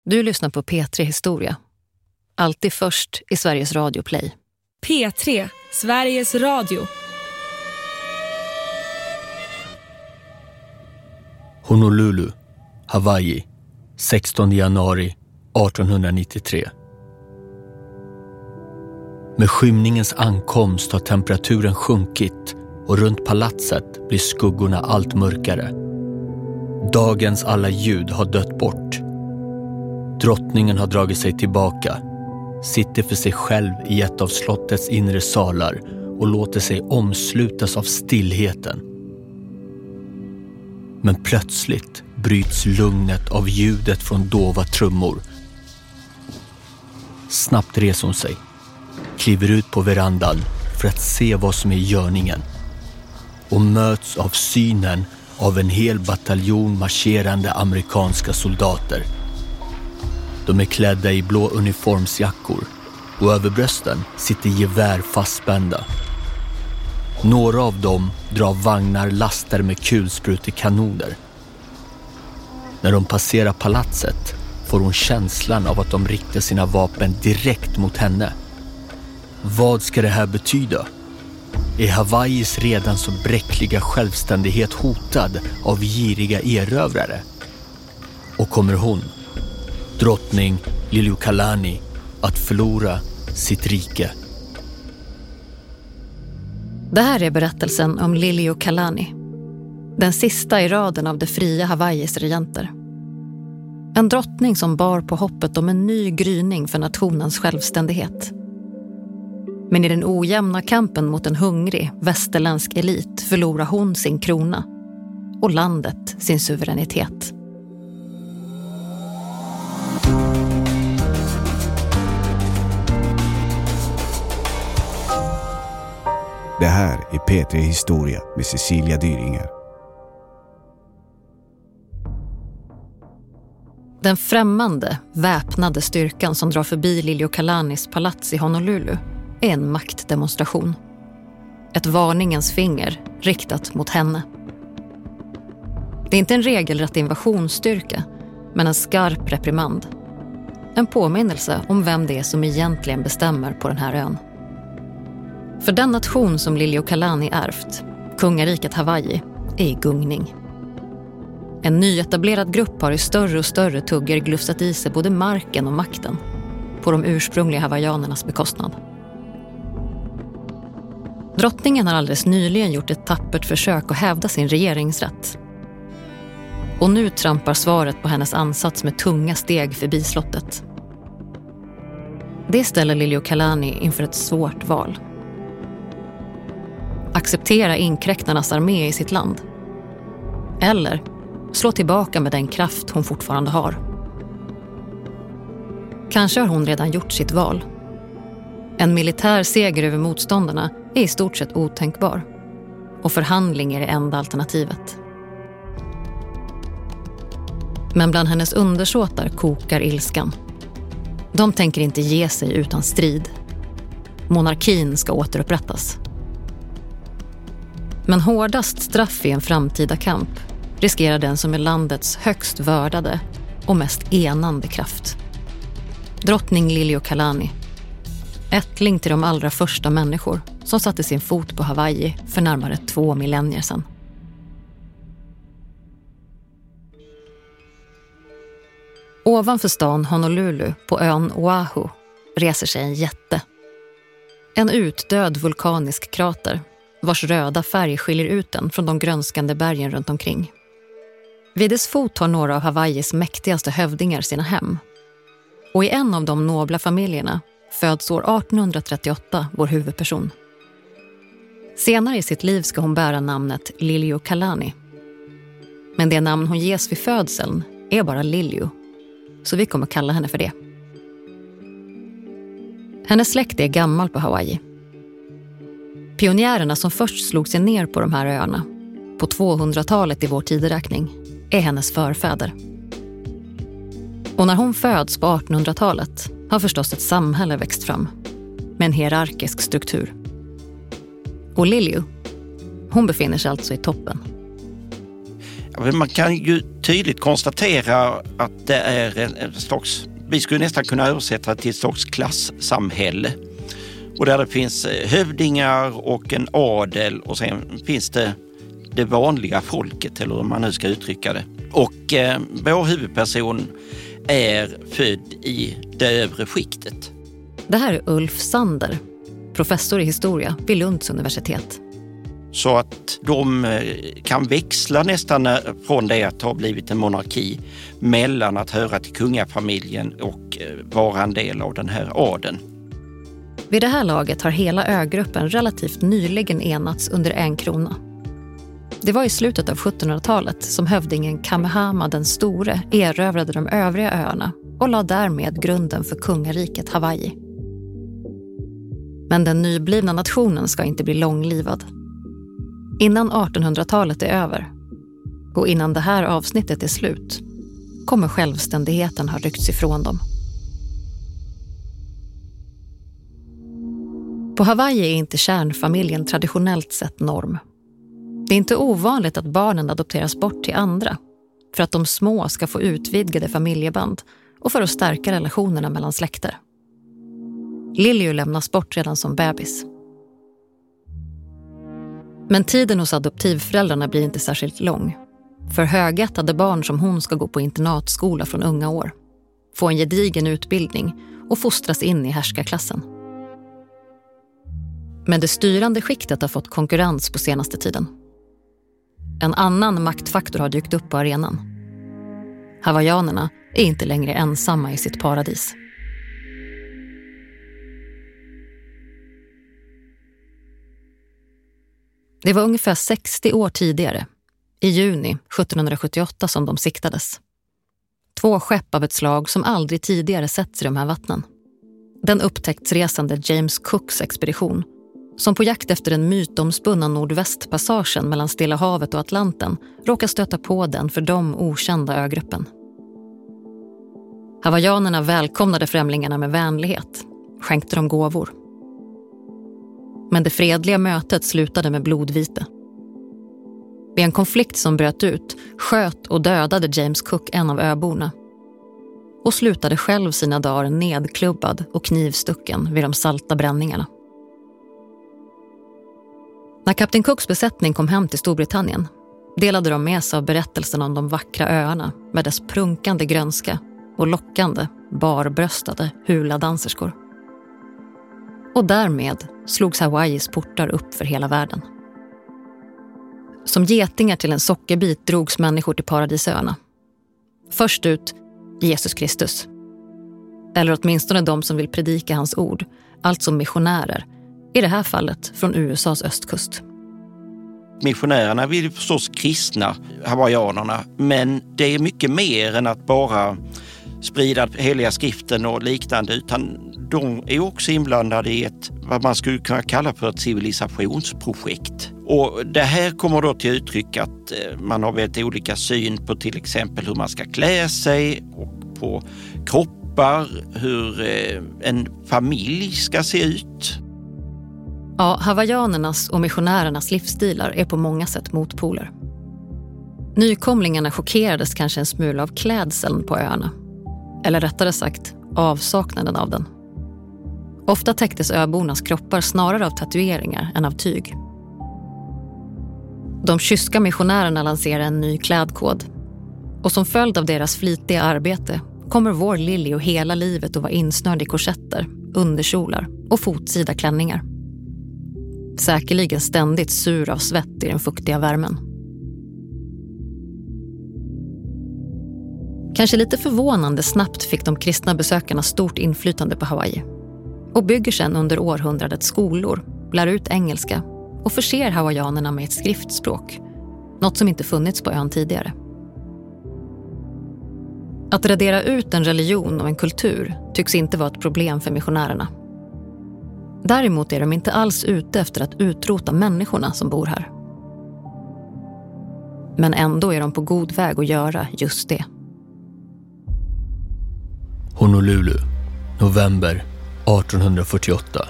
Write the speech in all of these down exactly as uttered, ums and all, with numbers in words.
Du lyssnar på P tre Historia. Alltid först i Sveriges Radio Play. P tre, Sveriges Radio. Honolulu, Hawaii, sextonde januari artonhundranittiotre. Med skymningens ankomst har temperaturen sjunkit och runt palatset blir skuggorna allt mörkare. Dagens alla ljud har dött bort. Drottningen har dragit sig tillbaka, sitter för sig själv i ett av slottets inre salar och låter sig omslutas av stillheten. Men plötsligt bryts lugnet av ljudet från dova trummor. Snabbt reser hon sig, kliver ut på verandan för att se vad som är görningen och möts av synen av en hel bataljon marscherande amerikanska soldater. De är klädda i blå uniformsjackor och över brösten sitter gevär fastspända. Några av dem drar vagnar lastade med kulsprutekanoner. När de passerar palatset får hon känslan av att de riktar sina vapen direkt mot henne. Vad ska det här betyda? Är Hawaiis redan så bräckliga självständighet hotad av giriga erövrare? Och kommer hon, drottning Liliuokalani, att förlora sitt rike? Det här är berättelsen om Liliuokalani, den sista i raden av det fria Hawaiis regenter. En drottning som bar på hoppet om en ny gryning för nationens självständighet. Men i den ojämna kampen mot en hungrig västerländsk elit förlorar hon sin krona och landet sin suveränitet. Det här är P tre Historia med Cecilia Dyringer. Den främmande, väpnade styrkan som drar förbi Liliuokalanis palats i Honolulu är en maktdemonstration. Ett varningens finger riktat mot henne. Det är inte en regelrätt invasionsstyrka, men en skarp reprimand. En påminnelse om vem det är som egentligen bestämmer på den här ön. För den nation som Liliuokalani ärvt, kungariket Hawaii, är i gungning. En nyetablerad grupp har i större och större tuggar glufsat i sig både marken och makten på de ursprungliga hawaiianernas bekostnad. Drottningen har alldeles nyligen gjort ett tappert försök att hävda sin regeringsrätt. Och nu trampar svaret på hennes ansats med tunga steg förbi slottet. Det ställer Liliuokalani inför ett svårt val. Acceptera inkräktarnas armé i sitt land. Eller slå tillbaka med den kraft hon fortfarande har. Kanske har hon redan gjort sitt val. En militär seger över motståndarna är i stort sett otänkbar. Och förhandling är det enda alternativet. Men bland hennes undersåtar kokar ilskan. De tänker inte ge sig utan strid. Monarkin ska återupprättas. Men hårdast straff i en framtida kamp riskerar den som är landets högst vördade och mest enande kraft. Drottning Liliuokalani, ättling till de allra första människor som satte sin fot på Hawaii för närmare två millennier sedan. Ovanför stan Honolulu på ön Oahu reser sig en jätte. En utdöd vulkanisk krater vars röda färg skiljer ut den från de grönskande bergen runt omkring. Vid dess fot har några av Hawaiis mäktigaste hövdingar sina hem. Och i en av de nobla familjerna föds år artonhundratrettioåtta vår huvudperson. Senare i sitt liv ska hon bära namnet Liliuokalani. Men det namn hon ges vid födseln är bara Liliu, så vi kommer kalla henne för det. Hennes släkt är gammal på Hawaii. Pionjärerna som först slog sig ner på de här öarna, på tvåhundratalet i vår tideräkning, är hennes förfäder. Och när hon föds på artonhundratalet har förstås ett samhälle växt fram, med en hierarkisk struktur. Och Liliu, hon befinner sig alltså i toppen. Man kan ju tydligt konstatera att det är en, en slags, vi skulle nästan kunna översätta till ett slags klassamhälle. Och där det finns hövdingar och en adel och sen finns det det vanliga folket, eller hur man nu ska uttrycka det. Och eh, vår huvudperson är född i det övre skiktet. Det här är Ulf Sander, professor i historia vid Lunds universitet. Så att de kan växla nästan från det att ha blivit en monarki mellan att höra till kungafamiljen och vara en del av den här adeln. Vid det här laget har hela ögruppen relativt nyligen enats under en krona. Det var i slutet av sjuttonhundratalet som hövdingen Kamehama den store erövrade de övriga öarna och la därmed grunden för kungariket Hawaii. Men den nyblivna nationen ska inte bli långlivad. Innan artonhundratalet är över och innan det här avsnittet är slut kommer självständigheten ha ryckts ifrån dem. På Hawaii är inte kärnfamiljen traditionellt sett norm. Det är inte ovanligt att barnen adopteras bort till andra för att de små ska få utvidgade familjeband och för att stärka relationerna mellan släkter. Lilju lämnas bort redan som bebis. Men tiden hos adoptivföräldrarna blir inte särskilt lång. För högättade barn som hon ska gå på internatskola från unga år, få en gedigen utbildning och fostras in i härskarklassen. Men det styrande skiktet har fått konkurrens på senaste tiden. En annan maktfaktor har dykt upp på arenan. Hawaiianerna är inte längre ensamma i sitt paradis. Det var ungefär sextio år tidigare, i juni sjuttonhundrasjuttioåtta, som de siktades. Två skepp av ett slag som aldrig tidigare setts i de här vattnen. Den upptäcktsresande James Cooks expedition, som på jakt efter den mytomspunna nordvästpassagen mellan Stilla havet och Atlanten råkar stöta på den för dem okända ögruppen. Hawaiianerna välkomnade främlingarna med vänlighet, skänkte dem gåvor. Men det fredliga mötet slutade med blodvite. Vid en konflikt som bröt ut sköt och dödade James Cook en av öborna och slutade själv sina dagar nedklubbad och knivstucken vid de salta bränningarna. När kapten Cooks besättning kom hem till Storbritannien delade de med sig av berättelsen om de vackra öarna med dess prunkande grönska och lockande, barbröstade hula-danserskor. Och därmed slogs Hawaiis portar upp för hela världen. Som getingar till en sockerbit drogs människor till paradisöarna. Först ut Jesus Kristus. Eller åtminstone de som vill predika hans ord, alltså missionärer, i det här fallet från U S A:s östkust. Missionärerna vill förstås kristna hawaiianerna, men det är mycket mer än att bara sprida heliga skriften och liknande, utan de är också inblandade i ett, vad man skulle kunna kalla för ett civilisationsprojekt. Och det här kommer då till uttryck att man har väldigt olika syn på till exempel hur man ska klä sig och på kroppar, hur en familj ska se ut. Ja, hawaiianernas och missionärernas livsstilar är på många sätt motpoler. Nykomlingarna chockerades kanske en smula av klädseln på öarna. Eller rättare sagt, avsaknaden av den. Ofta täcktes öbornas kroppar snarare av tatueringar än av tyg. De kyska missionärerna lanserade en ny klädkod. Och som följd av deras flitiga arbete kommer vår Lilju hela livet att vara insnörd i korsetter, underkjolar och fotsida klänningar. Säkerligen ständigt sur av svett i den fuktiga värmen. Kanske lite förvånande snabbt fick de kristna besökarna stort inflytande på Hawaii och bygger sedan under århundradet skolor, lär ut engelska och förser hawaiianerna med ett skriftspråk, något som inte funnits på ön tidigare. Att radera ut en religion och en kultur tycks inte vara ett problem för missionärerna. Däremot är de inte alls ute efter att utrota människorna som bor här. Men ändå är de på god väg att göra just det. Honolulu, november artonhundrafyrtioåtta.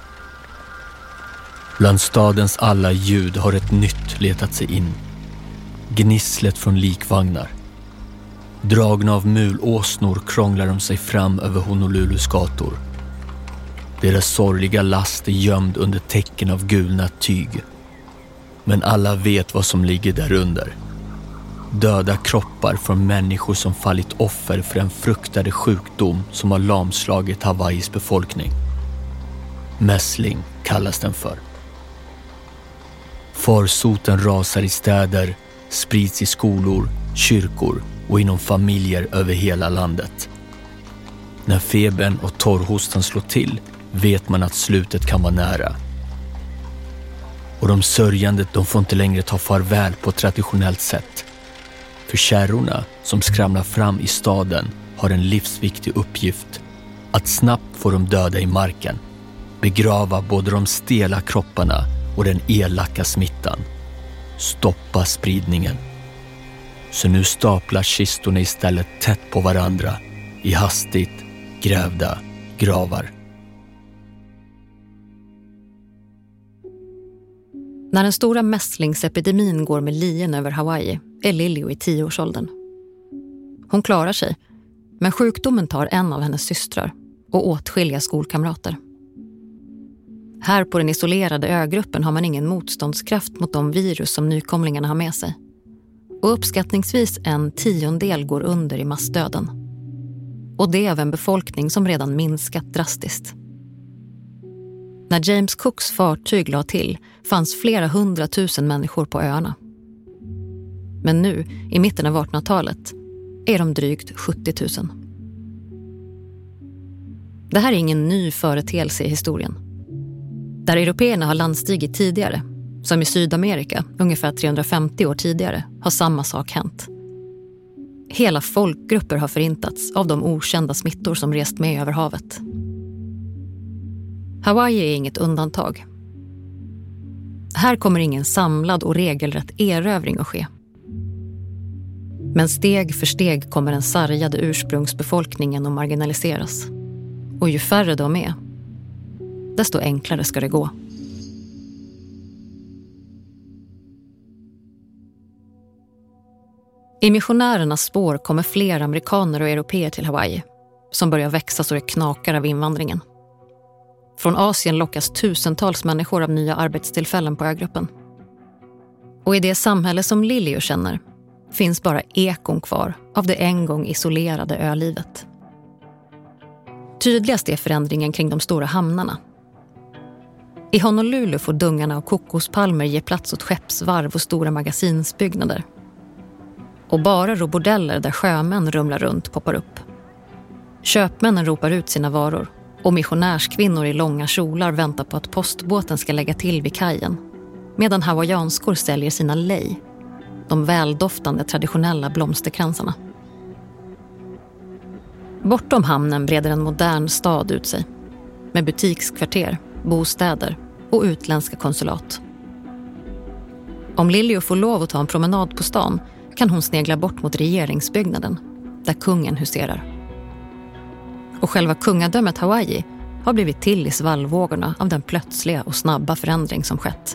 Bland stadens alla ljud har ett nytt letat sig in. gnisslet från likvagnar. Dragna av mulåsnor krånglar de sig fram över Honolulus gator. Deras sorgliga last är gömd under täcken av gulnat tyg. Men alla vet vad som ligger där under. Döda kroppar från människor som fallit offer för en fruktade sjukdom som har lamslagit Hawaiis befolkning. Mässling kallas den för. Farsoten rasar i städer, sprids i skolor, kyrkor och inom familjer över hela landet. När febern och torrhostan slår till vet man att slutet kan vara nära. Och de sörjande, de får inte längre ta farväl på traditionellt sätt. För kärrorna som skramlar fram i staden har en livsviktig uppgift: att snabbt få de döda i marken, begrava både de stela kropparna och den elaka smittan, stoppa spridningen. Så nu staplar kistorna istället tätt på varandra i hastigt grävda gravar. När den stora mässlingsepidemin går med lien över Hawaii är Lilio i tioårsåldern. Hon klarar sig, men sjukdomen tar en av hennes systrar och åtskilliga skolkamrater. Här på den isolerade ögruppen har man ingen motståndskraft mot de virus som nykomlingarna har med sig. Och uppskattningsvis en tiondel går under i massdöden. Och det av en befolkning som redan minskat drastiskt. När James Cooks fartyg la till fanns flera hundratusen människor på öarna. Men nu, i mitten av artonhundratalet, är de drygt sjuttio tusen. Det här är ingen ny företeelse i historien. Där européerna har landstigit tidigare, som i Sydamerika ungefär trehundrafemtio år tidigare, har samma sak hänt. Hela folkgrupper har förintats av de okända smittor som rest med över havet. Hawaii är inget undantag. Här kommer ingen samlad och regelrätt erövring att ske. Men steg för steg kommer den sargade ursprungsbefolkningen att marginaliseras. Och ju färre de är, desto enklare ska det gå. I missionärernas spår kommer fler amerikaner och europeer till Hawaii, som börjar växa så det knakar av invandringen. Från Asien lockas tusentals människor av nya arbetstillfällen på ögruppen. Och i det samhälle som Lilio känner finns bara ekon kvar av det en gång isolerade ölivet. Tydligast är förändringen kring de stora hamnarna. I Honolulu får dungarna och kokospalmer ge plats åt skeppsvarv och stora magasinsbyggnader. Och barer och bordeller där sjömän rumlar runt poppar upp. Köpmännen ropar ut sina varor och missionärskvinnor i långa kjolar väntar på att postbåten ska lägga till vid kajen. Medan hawaiianskor säljer sina lei, de väldoftande traditionella blomsterkransarna. Bortom hamnen breder en modern stad ut sig. Med butikskvarter, bostäder och utländska konsulat. Om Lilio får lov att ta en promenad på stan kan hon snegla bort mot regeringsbyggnaden, där kungen huserar. Och själva kungadömet Hawaii har blivit till i svallvågorna av den plötsliga och snabba förändring som skett.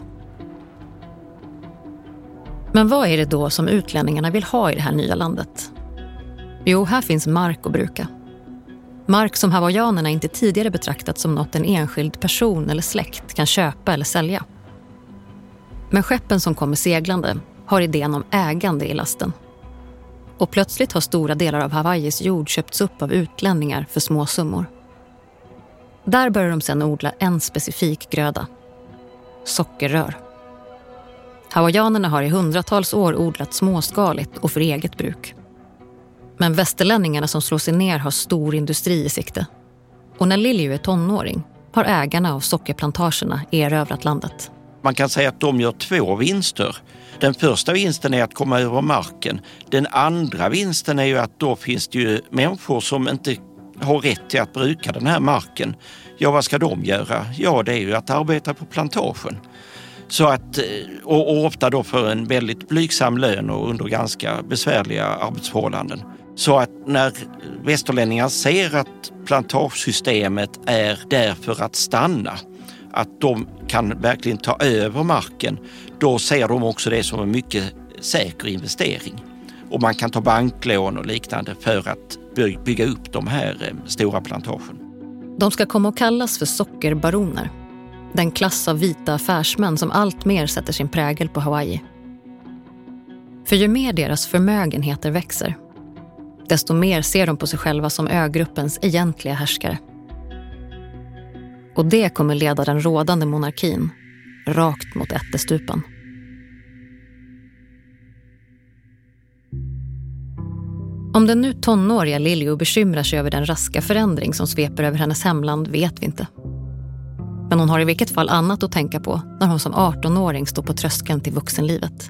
Men vad är det då som utlänningarna vill ha i det här nya landet? Jo, här finns mark att bruka. Mark som hawaiianerna inte tidigare betraktat som något en enskild person eller släkt kan köpa eller sälja. Men skeppen som kommer seglande har idén om ägande i lasten. Och plötsligt har stora delar av Hawaiis jord köpts upp av utlänningar för små summor. Där börjar de sedan odla en specifik gröda. Sockerrör. Hawaiianerna har i hundratals år odlat småskaligt och för eget bruk. Men västerlänningarna som slår sig ner har stor industri i sikte. Och när Lilio är tonåring har ägarna av sockerplantagerna erövrat landet. Man kan säga att de gör två vinster. Den första vinsten är att komma över marken. Den andra vinsten är ju att då finns det ju människor som inte har rätt till att bruka den här marken. Ja, vad ska de göra? Ja, det är ju att arbeta på plantagen. Så att, och, och ofta då för en väldigt blygsam lön och under ganska besvärliga arbetsförhållanden. Så att när västerlänningar ser att plantagesystemet är där för att stanna, att de kan verkligen ta över marken, då ser de också det som en mycket säker investering. Och man kan ta banklån och liknande för att by- bygga upp de här eh, stora plantagen. De ska komma att kallas för sockerbaroner. Den klass av vita affärsmän som allt mer sätter sin prägel på Hawaii. För ju mer deras förmögenheter växer, desto mer ser de på sig själva som ögruppens egentliga härskare. Och det kommer leda den rådande monarkin rakt mot ättestupan. Om den nu tonåriga Liliu bekymrar sig över den raska förändring som sveper över hennes hemland vet vi inte. Men hon har i vilket fall annat att tänka på när hon som artonåring står på tröskeln till vuxenlivet.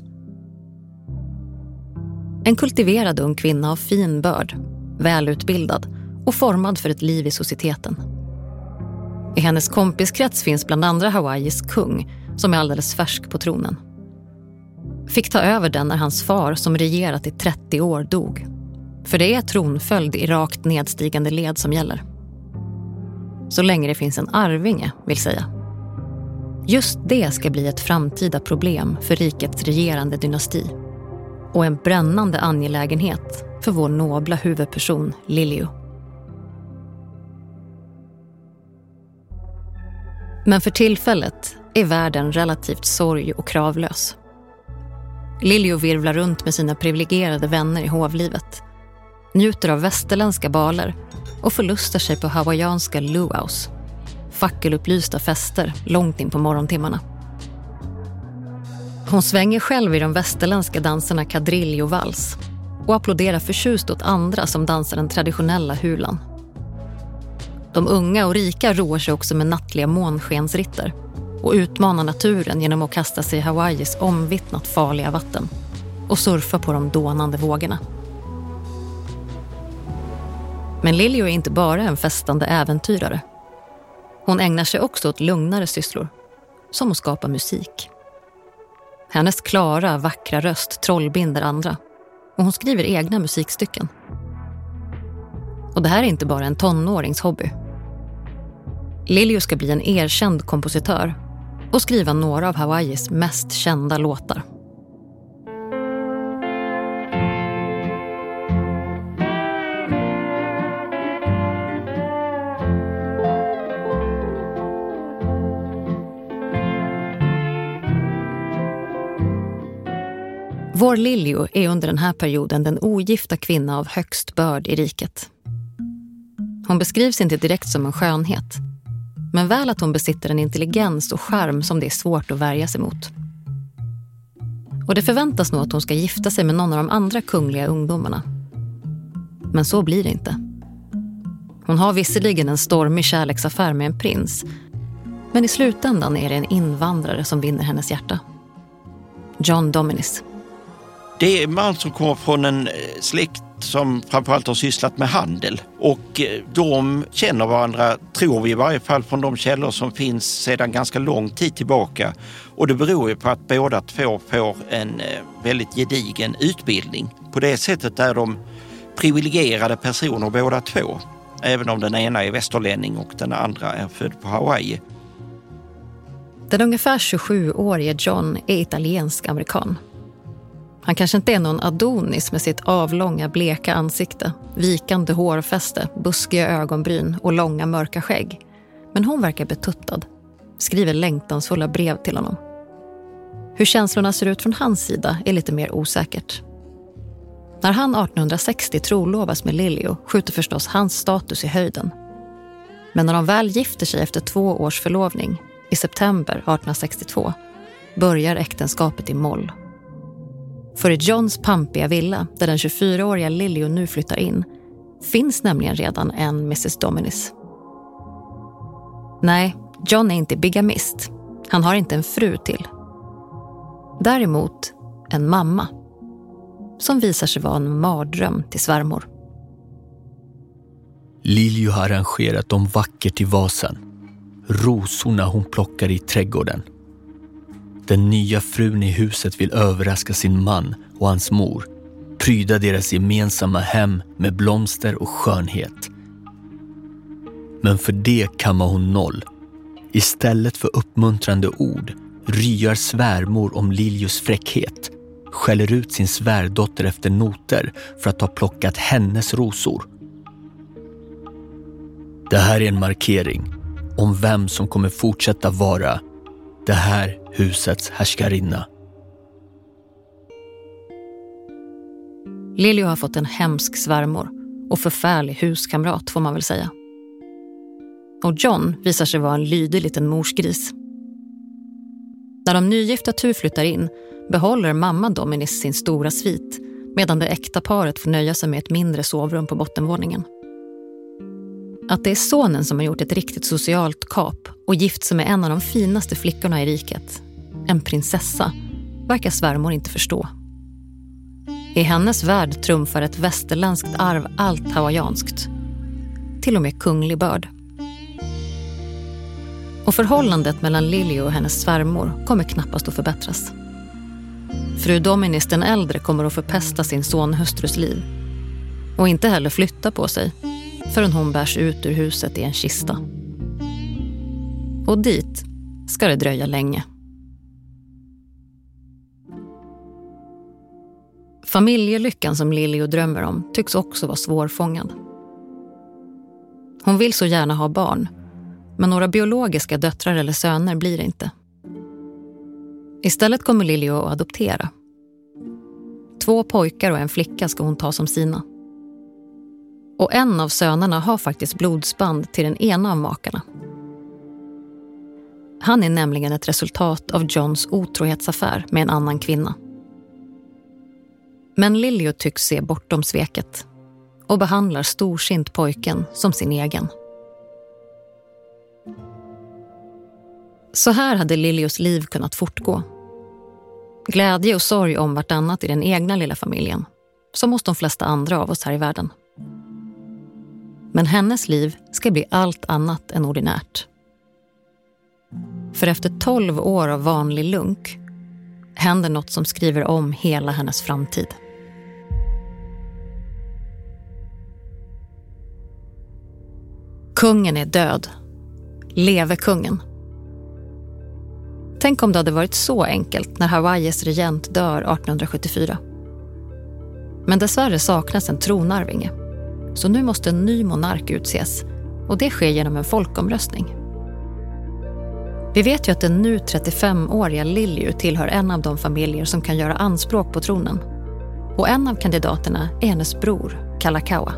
En kultiverad ung kvinna av fin börd, välutbildad och formad för ett liv i societeten. I hennes kompiskrets finns bland andra Hawaiis kung som är alldeles färsk på tronen. Fick ta över den när hans far som regerat i trettio år dog. För det är tronföljd i rakt nedstigande led som gäller. Så länge det finns en arvinge, vill säga. Just det ska bli ett framtida problem för rikets regerande dynasti. Och en brännande angelägenhet för vår nobla huvudperson Liliu. Men för tillfället är världen relativt sorg och kravlös. Liliu virvlar runt med sina privilegierade vänner i hovlivet, njuter av västerländska baler och förlustar sig på hawaiianska luaus, fackelupplysta fester långt in på morgontimmarna. Hon svänger själv i de västerländska danserna kadrilj och vals och applåderar förtjust åt andra som dansar den traditionella hulan. De unga och rika roar sig också med nattliga månskensritter och utmanar naturen genom att kasta sig i Hawaiis omvittnat farliga vatten och surfa på de dånande vågorna. Men Liliu är inte bara en festande äventyrare. Hon ägnar sig också åt lugnare sysslor, som att skapa musik. Hennes klara, vackra röst trollbinder andra och hon skriver egna musikstycken. Och det här är inte bara en tonårings hobby. Liliu ska bli en erkänd kompositör och skriva några av Hawaiis mest kända låtar. Vår Liliu är under den här perioden den ogifta kvinna av högst börd i riket. Hon beskrivs inte direkt som en skönhet, men väl att hon besitter en intelligens och charm som det är svårt att värja sig mot. Och det förväntas nog att hon ska gifta sig med någon av de andra kungliga ungdomarna. Men så blir det inte. Hon har visserligen en stormig kärleksaffär med en prins, men i slutändan är det en invandrare som vinner hennes hjärta. John Dominis. Det är en man som kommer från en släkt som framförallt har sysslat med handel. Och de känner varandra, tror vi i varje fall, från de källor som finns sedan ganska lång tid tillbaka. Och det beror ju på att båda två får en väldigt gedigen utbildning. På det sättet är de privilegierade personer båda två. Även om den ena är västerlänning och den andra är född på Hawaii. Den ungefär tjugosjuårige John är italiensk-amerikan. Han kanske inte är någon Adonis med sitt avlånga bleka ansikte, vikande hårfäste, buskiga ögonbryn och långa mörka skägg. Men hon verkar betuttad, skriver längtansfulla brev till honom. Hur känslorna ser ut från hans sida är lite mer osäkert. När han artonhundrasextio trolovas med Liliu skjuter förstås hans status i höjden. Men när de väl gifter sig efter två års förlovning, i september artonhundrasextiotvå, börjar äktenskapet i moll. För i Johns pampiga villa, där den tjugofyraåriga Liliu nu flyttar in, finns nämligen redan en missus Dominis. Nej, John är inte bigamist. Han har inte en fru till. Däremot en mamma, som visar sig vara en mardröm till svärmor. Liliu har arrangerat dem vackert i vasen. Rosorna hon plockar i trädgården. Den nya frun i huset vill överraska sin man och hans mor. Pryda deras gemensamma hem med blomster och skönhet. Men för det kammar hon noll. Istället för uppmuntrande ord ryar svärmor om Lilius fräckhet. skäller ut sin svärdotter efter noter för att ha plockat hennes rosor. Det här är en markering om vem som kommer fortsätta vara det här husets härskarinna. Liljo har fått en hemsk svärmor och förfärlig huskamrat får man väl säga. Och John visar sig vara en lydig liten morsgris. När de nygifta turflyttar in behåller mamma Dominis sin stora svit medan det äkta paret får nöja sig med ett mindre sovrum på bottenvåningen. Att det är sonen som har gjort ett riktigt socialt kap och gift sig med en av de finaste flickorna i riket, en prinsessa, verkar svärmor inte förstå. I hennes värld trumfar ett västerländskt arv allt hawaiianskt, till och med kunglig börd. Och förhållandet mellan Liljo och hennes svärmor kommer knappast att förbättras. Fru Dominis den äldre kommer att förpesta sin sonhustrus liv och inte heller flytta på sig förrän hon bärs ut ur huset i en kista. Och dit ska det dröja länge. Familjelyckan som Liljo drömmer om tycks också vara svårfångad. Hon vill så gärna ha barn, men några biologiska döttrar eller söner blir det inte. Istället kommer Liljo att adoptera. Två pojkar och en flicka ska hon ta som sina. Och en av sönerna har faktiskt blodsband till den ena av makarna. Han är nämligen ett resultat av Johns otrohetsaffär med en annan kvinna. Men Liljo tycks se bortom sveket och behandlar storsint pojken som sin egen. Så här hade Liljos liv kunnat fortgå. Glädje och sorg om vartannat i den egna lilla familjen, som hos de flesta andra av oss här i världen. Men hennes liv ska bli allt annat än ordinärt. För efter tolv år av vanlig lunk händer något som skriver om hela hennes framtid. Kungen är död. Leve kungen. Tänk om det hade varit så enkelt när Hawaiis regent dör arton sjuttiofyra. Men dessvärre saknas en tronarvinge. Så nu måste en ny monark utses. Och det sker genom en folkomröstning. Vi vet ju att den nu trettiofemåriga Liljo tillhör en av de familjer som kan göra anspråk på tronen. Och en av kandidaterna är hennes bror, Kalakaua.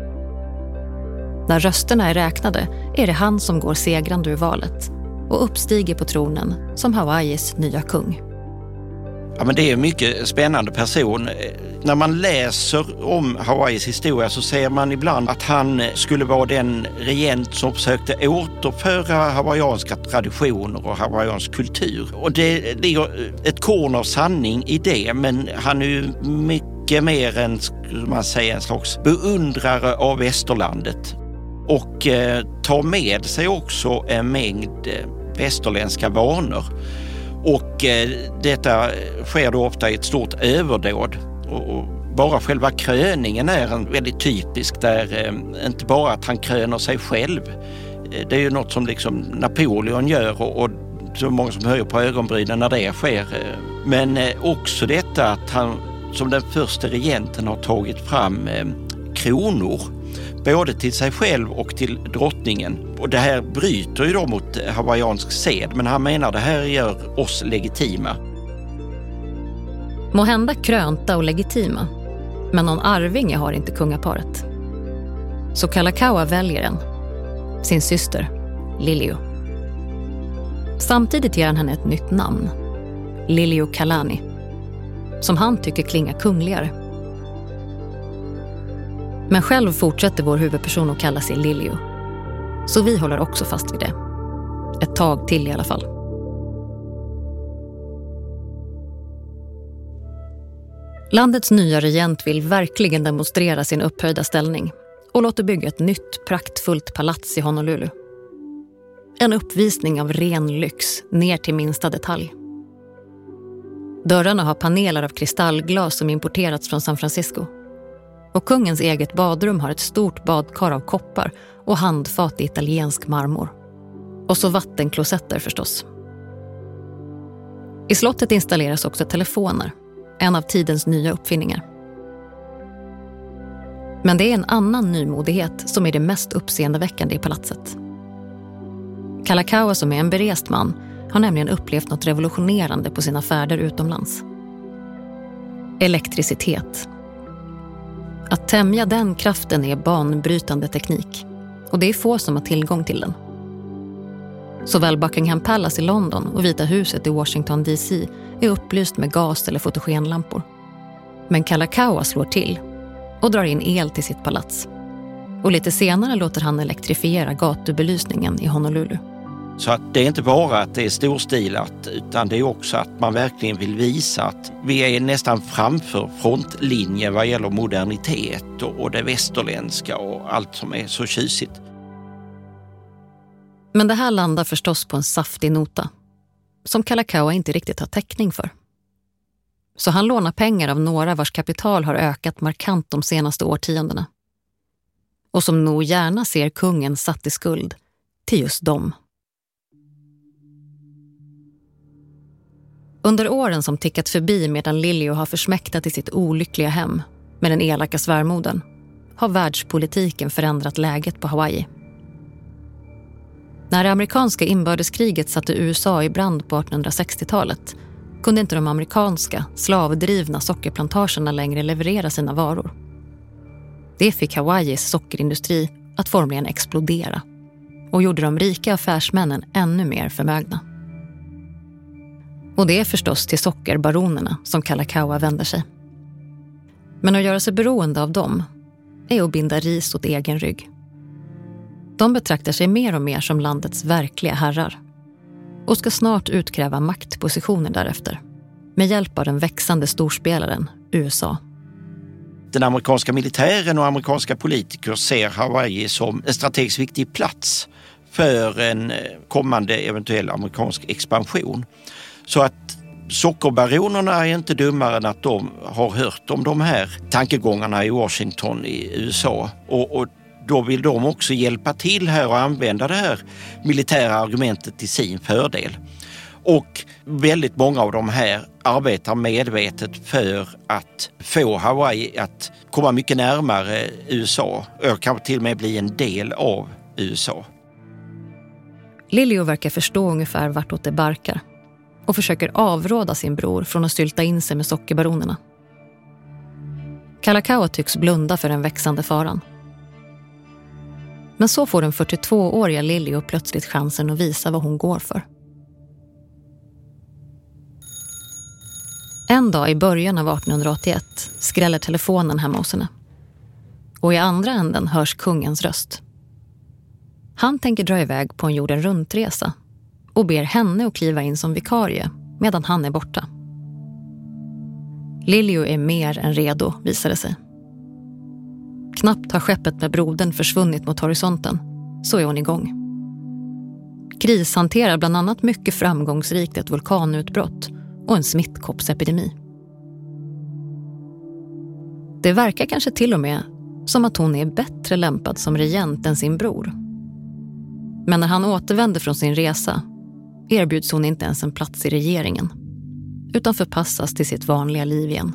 När rösterna är räknade är det han som går segrande ur valet och uppstiger på tronen som Hawaiis nya kung. Ja, men det är en mycket spännande person. När man läser om Hawaiis historia så ser man ibland att han skulle vara den regent som försökte återföra hawaiianska traditioner och hawaiiansk kultur. Och det ligger ett korn av sanning i det, men han är ju mycket mer än, man säger, en slags beundrare av västerlandet. Och eh, tar med sig också en mängd eh, västerländska vanor. Och eh, detta sker då ofta i ett stort överdåd. Och, och bara själva kröningen är en väldigt typisk, där eh, inte bara att han kröner sig själv. Eh, det är ju något som liksom Napoleon gör och, och så många som höjer på ögonbrynen när det sker. Eh, men eh, också detta att han som den första regenten har tagit fram eh, kronor. Både till sig själv och till drottningen. Och det här bryter ju då mot hawaiiansk sed, men han menar det här gör oss legitima. Måhända krönta och legitima, men någon arvinge har inte kungaparet. Så Kalakaua väljer en, sin syster, Liljo. Samtidigt ger han henne ett nytt namn, Liljo Kalani, som han tycker klingar kungligare. Men själv fortsätter vår huvudperson att kalla sig Liljo. Så vi håller också fast vid det. Ett tag till i alla fall. Landets nya regent vill verkligen demonstrera sin upphöjda ställning och låter bygga ett nytt praktfullt palats i Honolulu. En uppvisning av ren lyx ner till minsta detalj. Dörrarna har paneler av kristallglas som importerats från San Francisco. Och kungens eget badrum har ett stort badkar av koppar och handfat i italiensk marmor. Och så vattenklosetter förstås. I slottet installeras också telefoner. en av tidens nya uppfinningar. Men det är en annan nymodighet som är det mest uppseendeväckande i palatset. Kalakaua, som är en berest man, har nämligen upplevt något revolutionerande på sina färder utomlands. Elektricitet. Att tämja den kraften är banbrytande teknik, och det är få som har tillgång till den. Såväl Buckingham Palace i London och Vita huset i Washington D C är upplyst med gas- eller fotogenlampor. Men Kalakaua slår till och drar in el till sitt palats. Och lite senare låter han elektrifiera gatubelysningen i Honolulu. Så att det är inte bara att det är storstilat, utan det är också att man verkligen vill visa att vi är nästan framför frontlinjen vad gäller modernitet och det västerländska och allt som är så tjusigt. Men det här landar förstås på en saftig nota som Kalakaua inte riktigt har täckning för. Så han lånar pengar av några vars kapital har ökat markant de senaste årtiondena. Och som nog gärna ser kungen satt i skuld till just dem. Under åren som tickat förbi medan Liljo har försmäktat i sitt olyckliga hem med den elaka svärmodern har världspolitiken förändrat läget på Hawaii. När det amerikanska inbördeskriget satte U S A i brand på artonhundrasextiotalet kunde inte de amerikanska slavdrivna sockerplantagerna längre leverera sina varor. Det fick Hawaiis sockerindustri att formligen explodera och gjorde de rika affärsmännen ännu mer förmögna. Och det är förstås till sockerbaronerna som Kalakaua vänder sig. Men att göra sig beroende av dem är att binda ris åt egen rygg. De betraktar sig mer och mer som landets verkliga herrar och ska snart utkräva maktpositioner därefter med hjälp av den växande storspelaren U S A. Den amerikanska militären och amerikanska politiker ser Hawaii som en strategiskt viktig plats för en kommande eventuell amerikansk expansion. Så att sockerbaronerna är inte dummare än att de har hört om de här tankegångarna i Washington i U S A. Och, och då vill de också hjälpa till här och använda det här militära argumentet till sin fördel. Och väldigt många av de här arbetar medvetet för att få Hawaii att komma mycket närmare U S A och kanske till och med bli en del av U S A. Liljo verkar förstå ungefär vartåt det barkar och försöker avråda sin bror från att sylta in sig med sockerbaronerna. Kalakaua tycks blunda för den växande faran. Men så får den fyrtiotvååriga Liljo plötsligt chansen att visa vad hon går för. En dag i början av artonhundraåttioett skräller telefonen hemma hos henne. Och i andra änden hörs kungens röst. Han tänker dra iväg på en jorden runtresa och ber henne att kliva in som vikarie medan han är borta. Liljo är mer än redo, visar det sig. Knappt har skeppet med brodern försvunnit mot horisonten, så är hon igång. Krishanterar bland annat mycket framgångsrikt ett vulkanutbrott och en smittkoppsepidemi. Det verkar kanske till och med som att hon är bättre lämpad som regent än sin bror. Men när han återvänder från sin resa erbjuds hon inte ens en plats i regeringen, utan förpassas till sitt vanliga liv igen.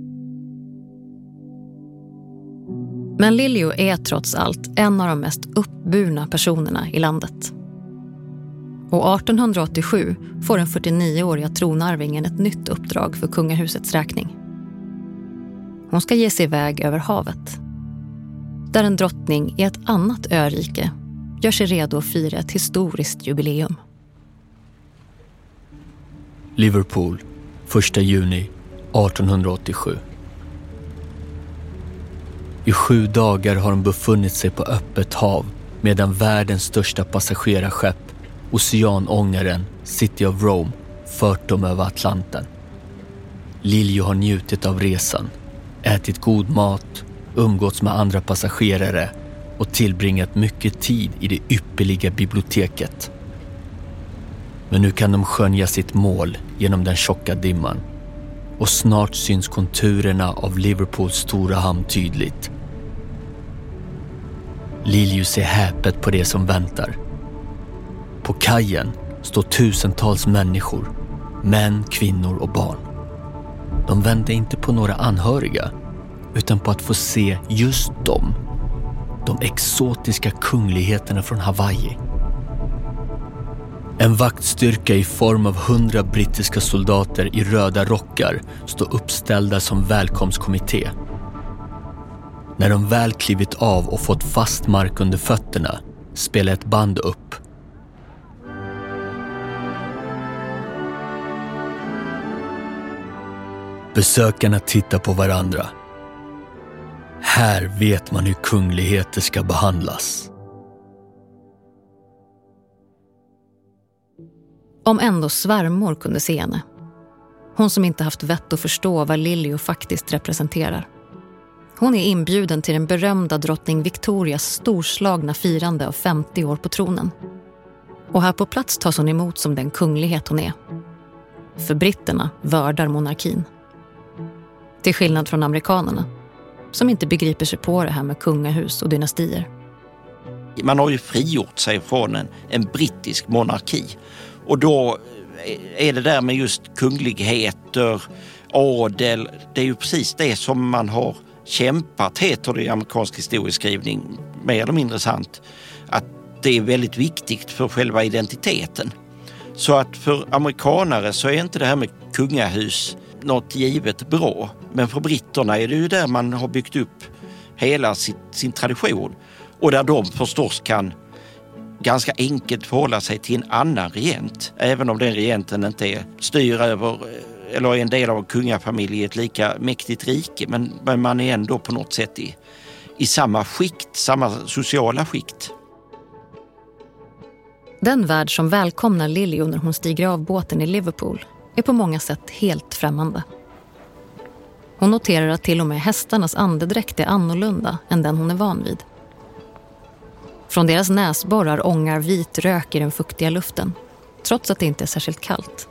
Men Liljo är trots allt en av de mest uppburna personerna i landet. Och artonhundraåttiosju får den fyrtionioåriga tronarvingen ett nytt uppdrag för kungahusets räkning. Hon ska ge sig iväg över havet, där en drottning i ett annat örike gör sig redo att fira ett historiskt jubileum. Liverpool, första juni artonhundraåttiosju. I sju dagar har hon befunnit sig på öppet hav medan världens största passagerarskepp, oceanångaren City of Rome, fört dem över Atlanten. Liljo har njutit av resan, ätit god mat, umgåtts med andra passagerare och tillbringat mycket tid i det ypperliga biblioteket. Men nu kan de skönja sitt mål genom den tjocka dimman. Och snart syns konturerna av Liverpools stora hamn tydligt. Liljo ser häpet på det som väntar. På kajen står tusentals människor, män, kvinnor och barn. De vände inte på några anhöriga utan på att få se just dem. De exotiska kungligheterna från Hawaii. En vaktstyrka i form av hundra brittiska soldater i röda rockar stod uppställda som välkomstkommitté. När de väl klivit av och fått fast mark under fötterna spelade ett band upp. Besökarna tittar på varandra. Här vet man hur kungligheter ska behandlas. Om ändå svärmor kunde se henne. Hon som inte haft vett att förstå vad Liljo faktiskt representerar. Hon är inbjuden till den berömda drottning Victorias storslagna firande av femtio år på tronen. Och här på plats tas hon emot som den kunglighet hon är. För britterna värdar monarkin. Till skillnad från amerikanerna, som inte begriper sig på det här med kungahus och dynastier. Man har ju frigjort sig från en, en brittisk monarki. Och då är det där med just kungligheter, adel, det är ju precis det som man har kämpat, heter det i amerikansk historieskrivning, mer eller mindre sant, att det är väldigt viktigt för själva identiteten. Så att för amerikanare så är inte det här med kungahus något givet bra. Men för britterna är det ju där man har byggt upp hela sin, sin tradition. Och där de förstås kan ganska enkelt förhålla sig till en annan regent. Även om den regenten inte är styr över eller är en del av en kungafamilj i ett lika mäktigt rike. Men, men man är ändå på något sätt i, i samma skikt, samma sociala skikt. Den värld som välkomnar Liljo när hon stiger av båten i Liverpool är på många sätt helt främmande. Hon noterar att till och med hästarnas andedräkt är annorlunda än den hon är van vid. Från deras näsborrar ångar vit rök i den fuktiga luften, trots att det inte är särskilt kallt.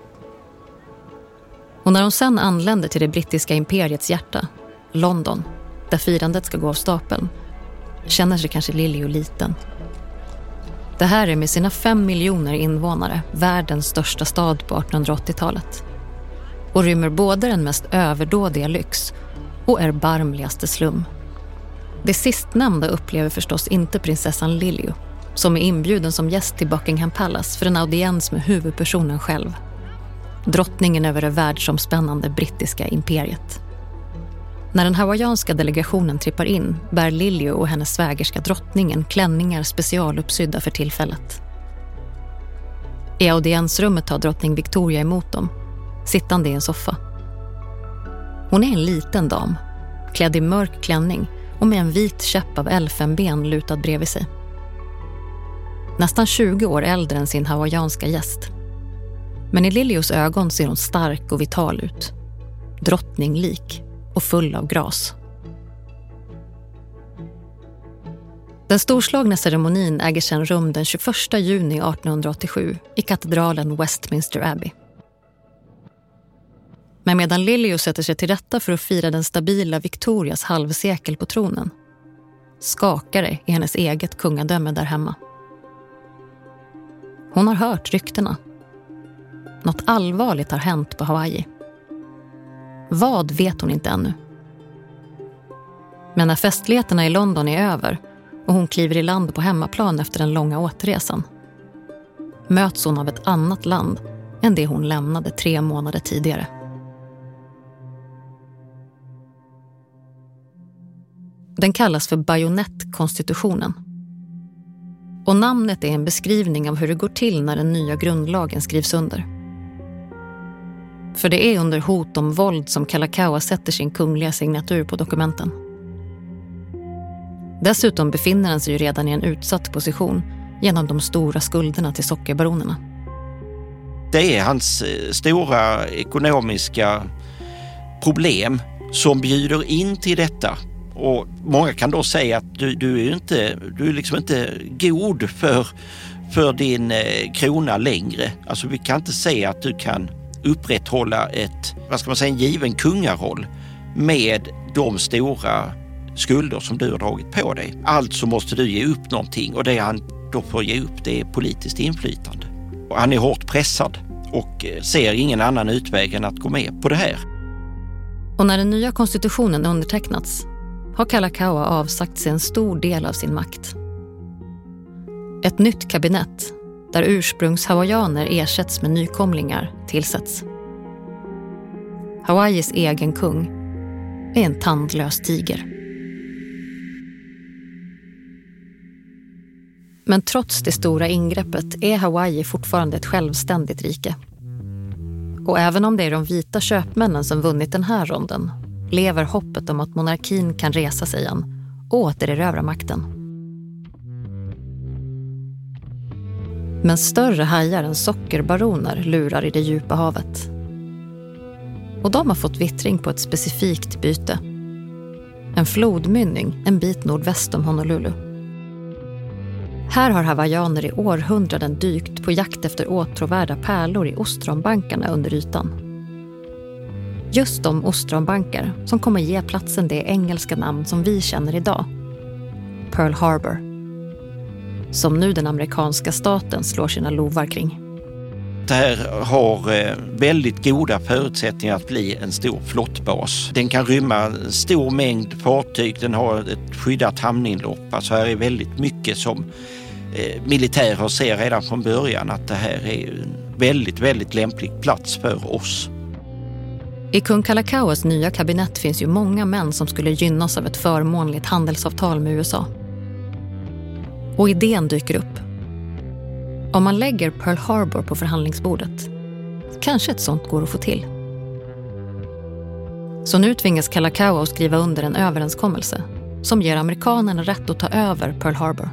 Och när hon sen anländer till det brittiska imperiets hjärta, London, där firandet ska gå av stapeln, känner sig kanske Liljo liten. Det här är med sina fem miljoner invånare världens största stad på artonhundraåttiotalet. Och rymmer både den mest överdådiga lyx och erbarmligaste slum. Det sistnämnda upplever förstås inte prinsessan Liljo, som är inbjuden som gäst till Buckingham Palace för en audiens med huvudpersonen själv. Drottningen över det världsomspännande brittiska imperiet. När den hawaiianska delegationen trippar in bär Liljo och hennes svägerska drottningen klänningar specialuppsydda för tillfället. I audiensrummet tar drottning Victoria emot dem, sittande i en soffa. Hon är en liten dam, klädd i mörk klänning och med en vit käpp av elfenben lutad bredvid sig. Nästan tjugo år äldre än sin hawaiianska gäst. Men i Liljos ögon ser hon stark och vital ut. Drottninglik och full av gras. Den storslagna ceremonin äger sedan rum den tjugoförsta juni artonhundraåttiosju i katedralen Westminster Abbey. Men medan Liljo sätter sig till rätta för att fira den stabila Victorias halvsekel på tronen, skakar det i hennes eget kungadöme där hemma. Hon har hört ryktena. Något allvarligt har hänt på Hawaii. Vad vet hon inte ännu. Men när festligheterna i London är över och hon kliver i land på hemmaplan efter den långa återresan, möts hon av ett annat land än det hon lämnade tre månader tidigare. Den kallas för bajonettkonstitutionen. Och namnet är en beskrivning av hur det går till när den nya grundlagen skrivs under. För det är under hot om våld som Kalakaua sätter sin kungliga signatur på dokumenten. Dessutom befinner han sig ju redan i en utsatt position genom de stora skulderna till sockerbaronerna. Det är hans stora ekonomiska problem som bjuder in till detta. Och många kan då säga att du, du är ju inte, du är liksom inte god för, för din eh, krona längre. Alltså vi kan inte säga att du kan upprätthålla ett, vad ska man säga, en given kungaroll med de stora skulder som du har dragit på dig. Alltså måste du ge upp någonting, och det han då får ge upp, det är politiskt inflytande. Och han är hårt pressad och ser ingen annan utväg än att gå med på det här. Och när den nya konstitutionen undertecknats har Kalakaua avsagt sig en stor del av sin makt. Ett nytt kabinett där ursprungshawaiianer ersätts med nykomlingar tillsätts. Hawaiis egen kung är en tandlös tiger. Men trots det stora ingreppet är Hawaii fortfarande ett självständigt rike. Och även om det är de vita köpmännen som vunnit den här ronden lever hoppet om att monarkin kan resa sig igen och återerövra makten. Men större hajar än sockerbaroner lurar i det djupa havet. Och de har fått vittring på ett specifikt byte. En flodmynning en bit nordväst om Honolulu. Här har hawaiianer i århundraden dykt på jakt efter åtråvärda pärlor i ostronbankarna under ytan. Just de ostronbankar som kommer ge platsen det engelska namn som vi känner idag. Pearl Harbor. Som nu den amerikanska staten slår sina lovar kring. Det här har väldigt goda förutsättningar att bli en stor flottbas. Den kan rymma en stor mängd fartyg, den har ett skyddat hamninlopp. Alltså här är väldigt mycket som eh, militärer ser redan från början att det här är en väldigt, väldigt lämplig plats för oss. I kung Kalakauas nya kabinett finns ju många män som skulle gynnas av ett förmånligt handelsavtal med U S A. Och idén dyker upp. Om man lägger Pearl Harbor på förhandlingsbordet, kanske ett sånt går att få till. Så nu tvingas Kalakaua att skriva under en överenskommelse som ger amerikanerna rätt att ta över Pearl Harbor.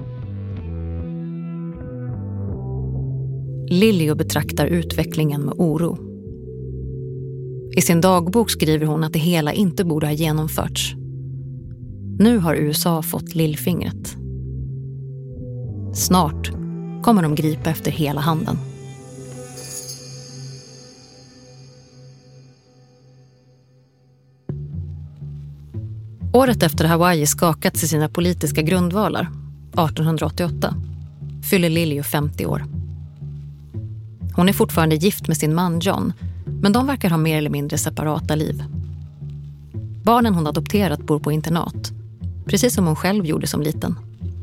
Lilio betraktar utvecklingen med oro. I sin dagbok skriver hon att det hela inte borde ha genomförts. Nu har U S A fått lillfingret. Snart kommer de gripa efter hela handen. Året efter Hawaii skakats i sina politiska grundvalar, arton åttioåtta, fyller Lilio femtio år. Hon är fortfarande gift med sin man John, men de verkar ha mer eller mindre separata liv. Barnen hon adopterat bor på internat, precis som hon själv gjorde som liten.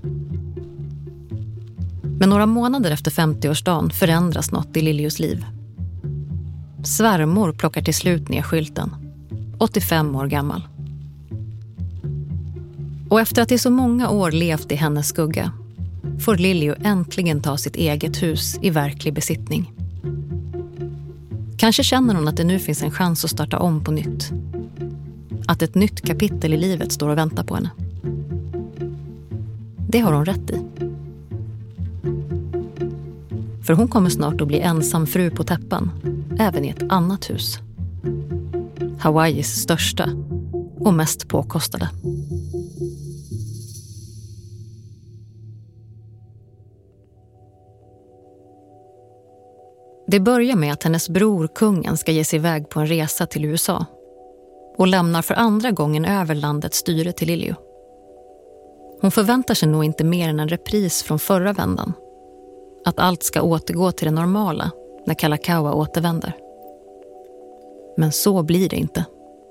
Men några månader efter femtioårsdagen förändras något i Lilios liv. Svärmor plockar till slut ner skylten, åttiofem år gammal. Och efter att i så många år levt i hennes skugga får Lilio äntligen ta sitt eget hus i verklig besittning. Kanske känner hon att det nu finns en chans att starta om på nytt. Att ett nytt kapitel i livet står och väntar på henne. Det har hon rätt i. För hon kommer snart att bli ensam fru på täppan, även i ett annat hus. Hawaiis största och mest påkostade. Det börjar med att hennes bror kungen ska ge sig iväg på en resa till U S A och lämnar för andra gången över landets styre till Lilio. Hon förväntar sig nog inte mer än en repris från förra vändan. Att allt ska återgå till det normala när Kalakaua återvänder. Men så blir det inte.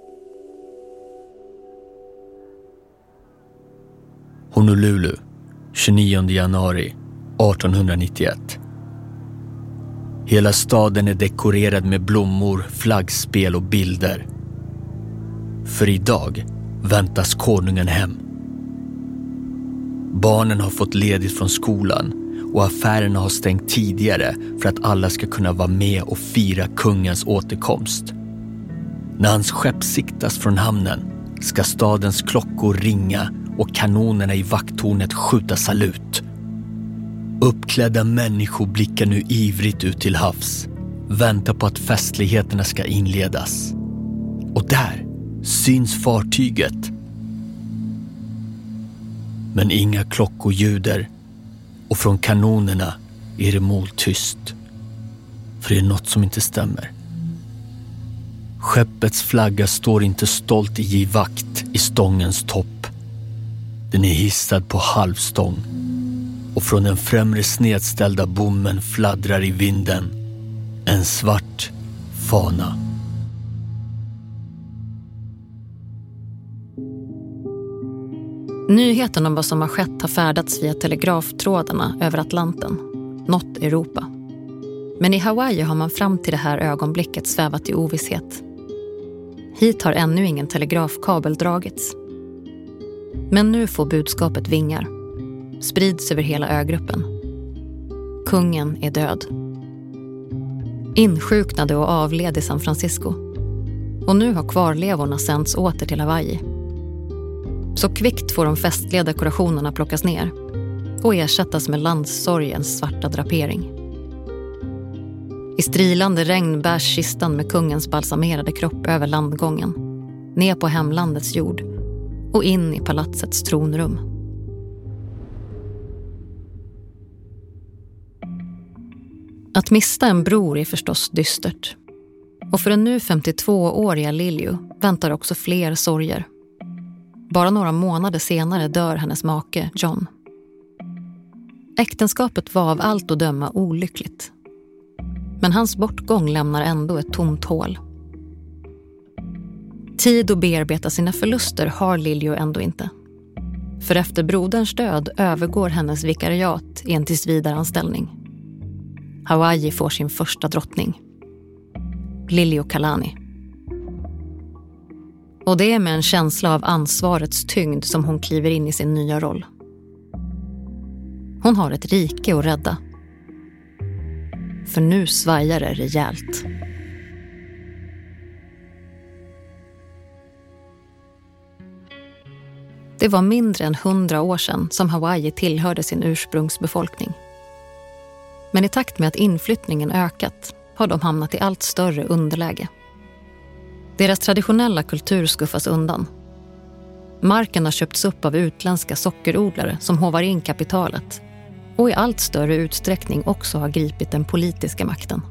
Honolulu, tjugonionde januari artonhundranittioett. Hela staden är dekorerad med blommor, flaggspel och bilder. För idag väntas konungen hem. Barnen har fått ledigt från skolan och affärerna har stängt tidigare för att alla ska kunna vara med och fira kungens återkomst. När hans skepp siktas från hamnen ska stadens klockor ringa och kanonerna i vakttornet skjuta salut. Uppklädda människor blickar nu ivrigt ut till havs, väntar på att festligheterna ska inledas. Och där syns fartyget. Men inga klockor ljuder och från kanonerna är det måltyst. För det är något som inte stämmer. Skeppets flagga står inte stolt i givakt i stångens topp. Den är hissad på halvstång. Och från den främre snedställda bommen fladdrar i vinden en svart fana. Nyheten om vad som har skett har färdats via telegraftrådarna över Atlanten, nått Europa. Men i Hawaii har man fram till det här ögonblicket svävat i ovisshet. Hit har ännu ingen telegrafkabel dragits. Men nu får budskapet vingar. Sprids över hela ögruppen. Kungen är död. Insjuknade och avled i San Francisco. Och nu har kvarlevorna sänds åter till Hawaii. Så kvickt får de festliga dekorationerna plockas ner och ersättas med landssorgens svarta drapering. I strilande regn bärs kistan med kungens balsamerade kropp över landgången, ner på hemlandets jord och in i palatsets tronrum. Att mista en bror är förstås dystert. Och för den nu femtiotvååriga Liliu väntar också fler sorger. Bara några månader senare dör hennes make, John. Äktenskapet var av allt att döma olyckligt. Men hans bortgång lämnar ändå ett tomt hål. Tid att bearbeta sina förluster har Liliu ändå inte. För efter broderns död övergår hennes vikariat i en tillsvidareanställning. Hawaii får sin första drottning. Liliuokalani. Och det är med en känsla av ansvarets tyngd som hon kliver in i sin nya roll. Hon har ett rike att rädda. För nu svajar det rejält. Det var mindre än hundra år sedan som Hawaii tillhörde sin ursprungsbefolkning. Men i takt med att inflyttningen ökat har de hamnat i allt större underläge. Deras traditionella kultur skuffas undan. Marken har köpts upp av utländska sockerodlare som hovar in kapitalet och i allt större utsträckning också har gripit den politiska makten.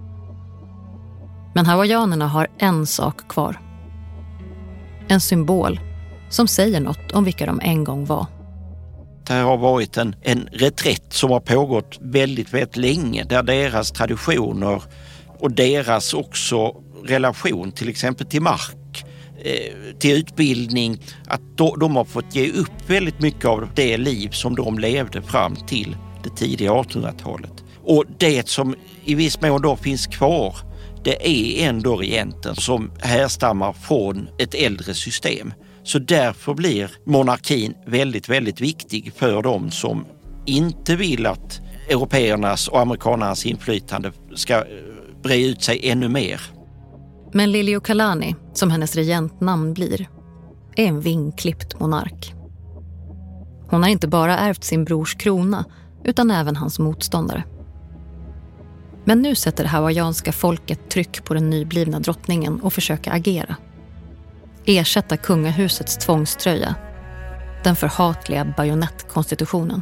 Men hawaiianerna har en sak kvar. En symbol som säger något om vilka de en gång var. Det har varit en, en reträtt som har pågått väldigt, väldigt länge, där deras traditioner och deras också relation till exempel till mark, eh, till utbildning, att då, de har fått ge upp väldigt mycket av det liv som de levde fram till det tidiga artonhundratalet. Och det som i viss mån då finns kvar, det är ändå regenten som härstammar från ett äldre system. Så därför blir monarkin väldigt, väldigt viktig för dem som inte vill att européernas och amerikanernas inflytande ska bre ut sig ännu mer. Men Liliuokalani, som hennes regentnamn blir, är en vingklippt monark. Hon har inte bara ärvt sin brors krona, utan även hans motståndare. Men nu sätter det hawaiianska folket tryck på den nyblivna drottningen och försöker agera. Ersätta kungahusets tvångströja, den förhatliga bajonettkonstitutionen.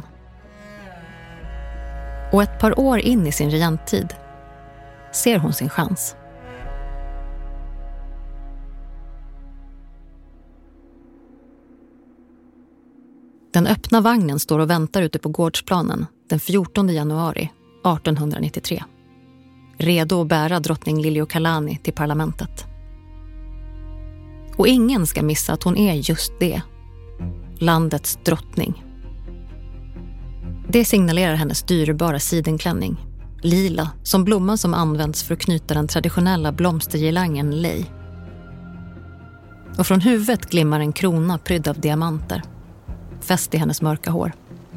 Och ett par år in i sin regenttid ser hon sin chans. Den öppna vagnen står och väntar ute på gårdsplanen den fjortonde januari artonhundranittiotre. Redo att bära drottning Liliuokalani till parlamentet. Och ingen ska missa att hon är just det. Landets drottning. Det signalerar hennes dyrbara sidenklänning. Lila, som blomman som används för att knyta den traditionella blomstergirlangen lei. Och från huvudet glimmar en krona prydd av diamanter. Fäst i hennes mörka hår.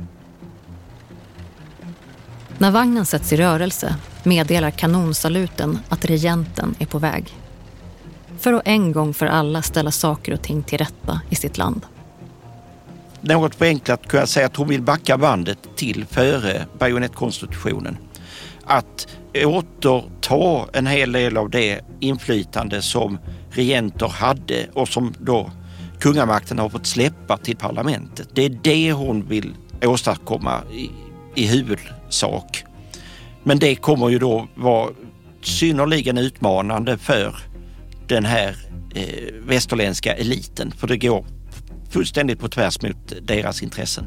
När vagnen sätts i rörelse meddelar kanonsaluten att regenten är på väg. För att en gång för alla ställa saker och ting till rätta i sitt land. Något förenklat kan jag säga att hon vill backa bandet till före bajonettkonstitutionen. Att återta en hel del av det inflytande som regenter hade och som då kungamakten har fått släppa till parlamentet. Det är det hon vill åstadkomma i, i huvudsak. Men det kommer ju då vara synnerligen utmanande för den här eh, västerländska eliten. För det går fullständigt på tvärs mot deras intressen.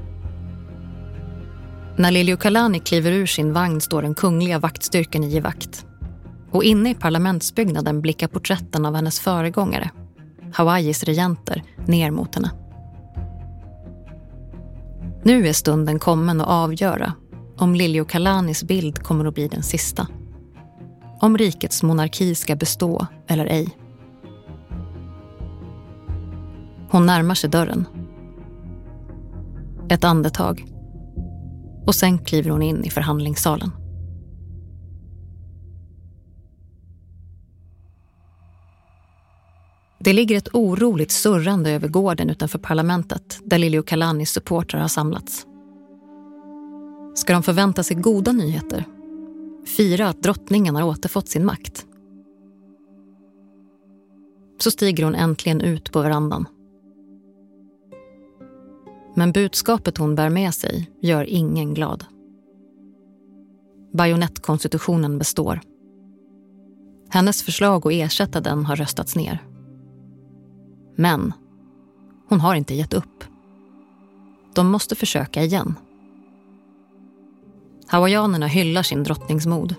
När Liliuokalani kliver ur sin vagn står den kungliga vaktstyrkan i vakt. Och inne i parlamentsbyggnaden blickar porträtten av hennes föregångare, Hawaiis regenter, ner mot henne. Nu är stunden kommen att avgöra om Liliuokalanis bild kommer att bli den sista. Om rikets monarki ska bestå eller ej. Hon närmar sig dörren. Ett andetag. Och sen kliver hon in i förhandlingssalen. Det ligger ett oroligt surrande över gården utanför parlamentet där Liliuokalanis supportrar har samlats. Ska de förvänta sig goda nyheter? Fira att drottningen har återfått sin makt? Så stiger hon äntligen ut på verandan. Men budskapet hon bär med sig gör ingen glad. Bajonettkonstitutionen består. Hennes förslag att ersätta den har röstats ner. Men hon har inte gett upp. De måste försöka igen. Hawaiianerna hyllar sin drottningsmod.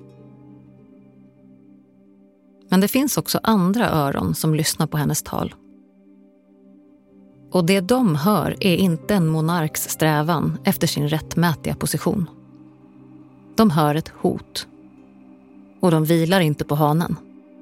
Men det finns också andra öron som lyssnar på hennes tal. Och det de hör är inte en monarks strävan efter sin rättmätiga position. De hör ett hot. Och de vilar inte på hanen.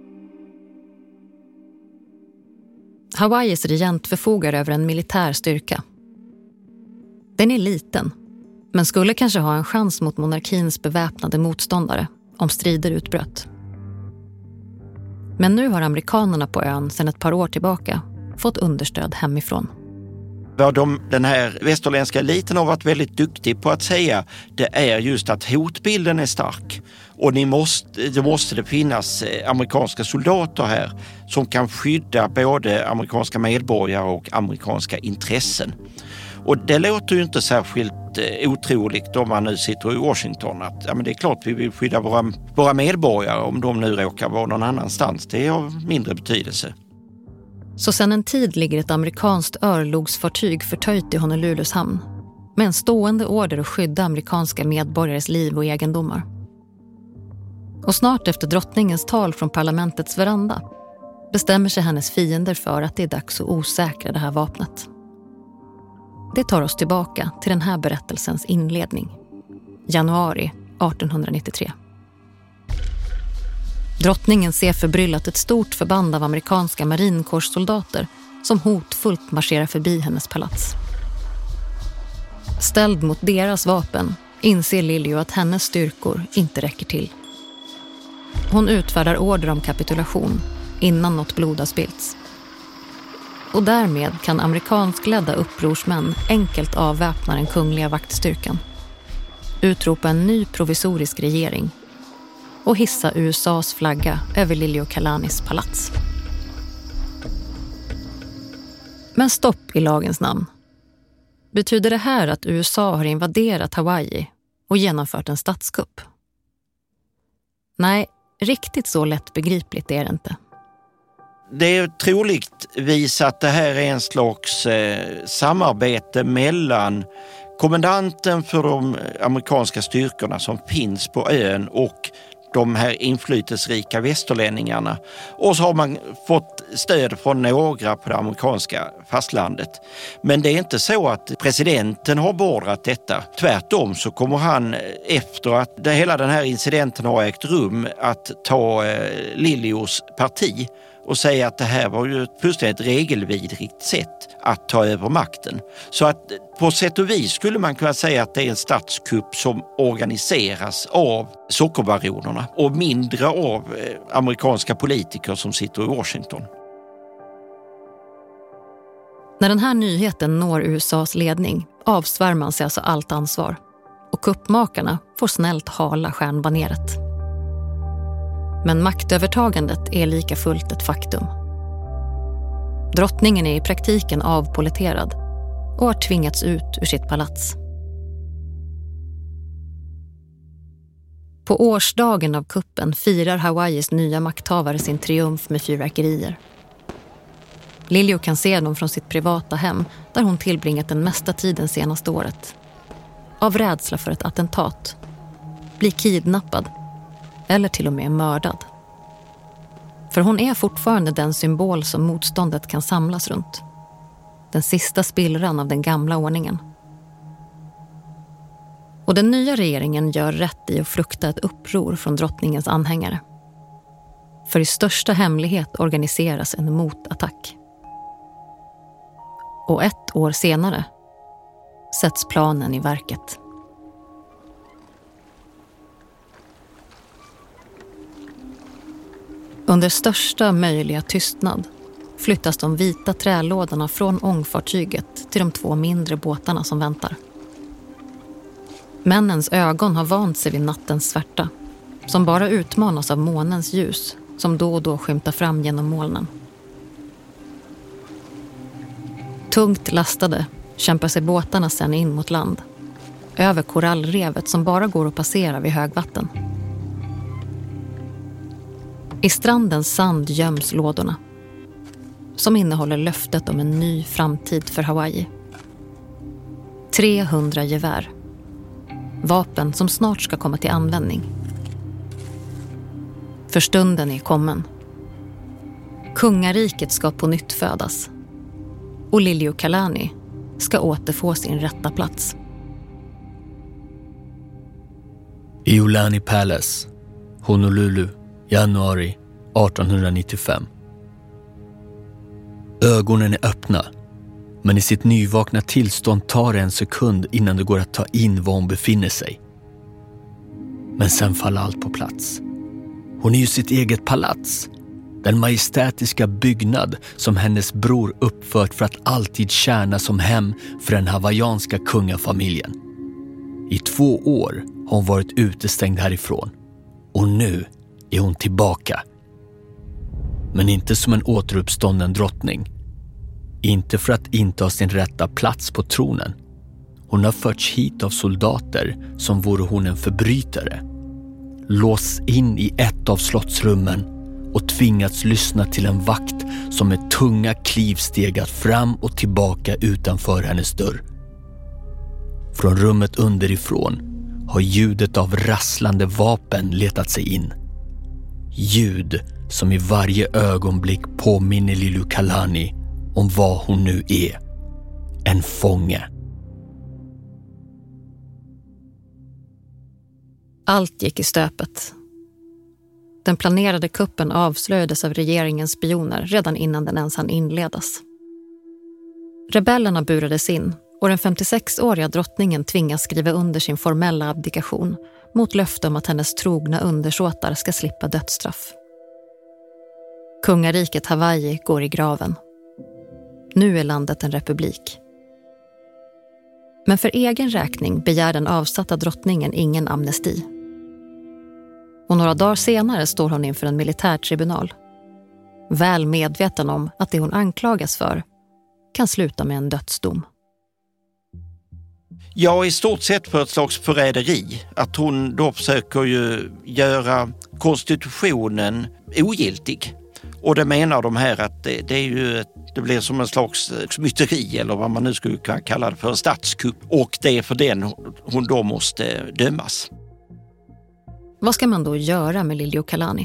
Hawaiis regent förfogar över en militär styrka. Den är liten, men skulle kanske ha en chans mot monarkins beväpnade motståndare om strider utbröt. Men nu har amerikanerna på ön sedan ett par år tillbaka fått understöd hemifrån. Vad de, den här västerländska eliten har varit väldigt duktig på att säga, det är just att hotbilden är stark. Och ni måste, det måste det finnas amerikanska soldater här som kan skydda både amerikanska medborgare och amerikanska intressen. Och det låter ju inte särskilt otroligt om man nu sitter i Washington att ja, men det är klart vi vill skydda våra, våra medborgare om de nu råkar vara någon annanstans. Det är av mindre betydelse. Så sedan en tid ligger ett amerikanskt örlogsfartyg förtöjt i Honolulus hamn med en stående order att skydda amerikanska medborgares liv och egendomar. Och snart efter drottningens tal från parlamentets veranda bestämmer sig hennes fiender för att det är dags att osäkra det här vapnet. Det tar oss tillbaka till den här berättelsens inledning. Januari artonhundranittiotre. Drottningen ser förbryllat ett stort förband av amerikanska marinkårssoldater som hotfullt marscherar förbi hennes palats. Ställd mot deras vapen inser Lilio att hennes styrkor inte räcker till. Hon utfärdar order om kapitulation innan något blod har spillts. Och därmed kan amerikanskledda upprorsmän enkelt avväpna den kungliga vaktstyrkan, utropa en ny provisorisk regering och hissa U S A:s flagga över Liliuokalanis palats. Men stopp i lagens namn. Betyder det här att U S A har invaderat Hawaii och genomfört en statskupp? Nej, riktigt så lätt begripligt är det inte. Det är troligtvis att det här är en slags eh, samarbete mellan kommandanten för de amerikanska styrkorna som finns på ön och de här inflytelserika västerlänningarna. Och så har man fått stöd från några på det amerikanska fastlandet. Men det är inte så att presidenten har beordrat detta. Tvärtom så kommer han efter att det, hela den här incidenten har ägt rum att ta eh, Lilios parti och säga att det här var ju ett fullständigt regelvidrigt sätt att ta över makten. Så att på sätt och vis skulle man kunna säga att det är en statskupp som organiseras av sockerbaronerna och mindre av amerikanska politiker som sitter i Washington. När den här nyheten når U S A:s ledning avsvär man sig alltså allt ansvar. Och kuppmakarna får snällt hala stjärnbaneret. Men maktövertagandet är lika fullt ett faktum. Drottningen är i praktiken avpoliterad och har tvingats ut ur sitt palats. På årsdagen av kuppen firar Hawaiis nya makthavare sin triumf med fyrverkerier. Lilio kan se dem från sitt privata hem där hon tillbringat den mesta tiden senaste året. Av rädsla för ett attentat, bli kidnappad eller till och med mördad. För hon är fortfarande den symbol som motståndet kan samlas runt. Den sista spillran av den gamla ordningen. Och den nya regeringen gör rätt i att frukta ett uppror från drottningens anhängare. För i största hemlighet organiseras en motattack. Och ett år senare sätts planen i verket. Under största möjliga tystnad flyttas de vita trälådorna från ångfartyget till de två mindre båtarna som väntar. Männens ögon har vant sig vid nattens svärta, som bara utmanas av månens ljus som då och då skymtar fram genom molnen. Tungt lastade kämpar sig båtarna sedan in mot land, över korallrevet som bara går att passera vid högvatten. I strandens sand göms lådorna, som innehåller löftet om en ny framtid för Hawaii. trehundra gevär. Vapen som snart ska komma till användning. För stunden är kommen. Kungariket ska på nytt födas. Och Liliuokalani ska återfå sin rätta plats. I Iolani Palace, Honolulu, januari artonhundranittiofem. Ögonen är öppna, men i sitt nyvakna tillstånd tar det en sekund innan det går att ta in var hon befinner sig. Men sen faller allt på plats. Hon är ju sitt eget palats. Den majestätiska byggnad som hennes bror uppfört för att alltid tjäna som hem för den hawaiianska kungafamiljen. I två år har hon varit utestängd härifrån. Och nu är hon tillbaka. Men inte som en återuppstånden drottning. Inte för att inte ha sin rätta plats på tronen. Hon har förts hit av soldater som vore hon en förbrytare. Lås in i ett av slottsrummen och tvingats lyssna till en vakt som med tunga kliv stegat fram och tillbaka utanför hennes dörr. Från rummet underifrån har ljudet av rasslande vapen letat sig in. Ljud som i varje ögonblick påminner Liliuokalani om vad hon nu är. En fånge. Allt gick i stöpet. Den planerade kuppen avslöjades av regeringens spioner redan innan den ens hann inledas. Rebellerna burades in och den femtiosexåriga drottningen tvingas skriva under sin formella abdikation mot löfte om att hennes trogna undersåtar ska slippa dödsstraff. Kungariket Hawaii går i graven. Nu är landet en republik. Men för egen räkning begär den avsatta drottningen ingen amnesti. Och några dagar senare står hon inför en militärtribunal. Väl medveten om att det hon anklagas för kan sluta med en dödsdom. Ja, i stort sett för ett slags förräderi. Att hon då försöker ju göra konstitutionen ogiltig. Och det menar de här att det, det är ju det blir som en slags myteri eller vad man nu skulle kunna kalla det för, en statskupp. Och det är för den hon då måste dömas. Vad ska man då göra med Liliuokalani?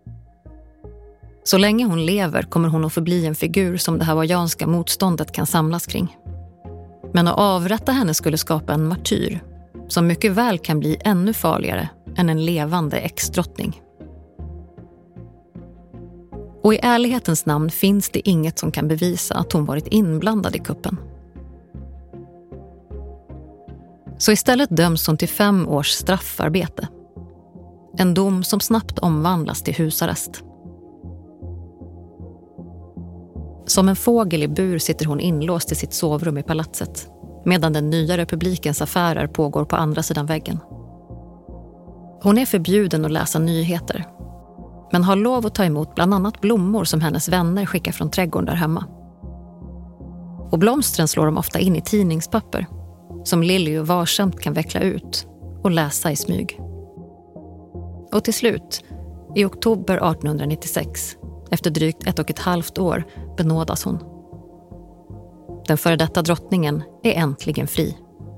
Så länge hon lever kommer hon att förbli en figur som det hawaiianska motståndet kan samlas kring. Men att avrätta henne skulle skapa en martyr som mycket väl kan bli ännu farligare än en levande ex-drottning. Och i ärlighetens namn finns det inget som kan bevisa att hon varit inblandad i kuppen. Så istället döms hon till fem års straffarbete. En dom som snabbt omvandlas till husarrest. Som en fågel i bur sitter hon inlåst i sitt sovrum i palatset, medan den nya republikens affärer pågår på andra sidan väggen. Hon är förbjuden att läsa nyheter, men har lov att ta emot bland annat blommor som hennes vänner skickar från trädgården där hemma. Och blomstren slår de ofta in i tidningspapper, som Lily varsamt kan veckla ut och läsa i smyg. Och till slut, i oktober artonhundranittiosex, efter drygt ett och ett halvt år, benådas hon. Den före detta drottningen är äntligen fri.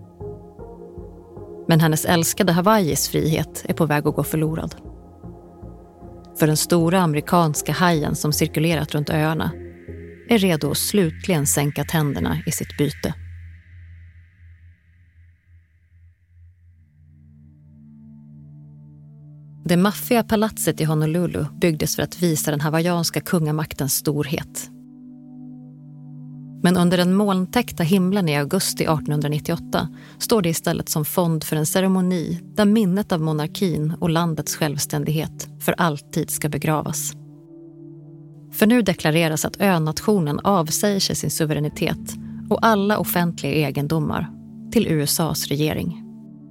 Men hennes älskade Hawaiis frihet är på väg att gå förlorad. För den stora amerikanska hajen som cirkulerat runt öarna är redo att slutligen sänka tänderna i sitt byte. Det maffiga palatset i Honolulu byggdes för att visa den hawaiianska kungamaktens storhet. Men under den molntäckta himlen i augusti artonhundranittioåtta står det istället som fond för en ceremoni där minnet av monarkin och landets självständighet för alltid ska begravas. För nu deklareras att önationen avsäger sig sin suveränitet och alla offentliga egendomar till U S A:s regering.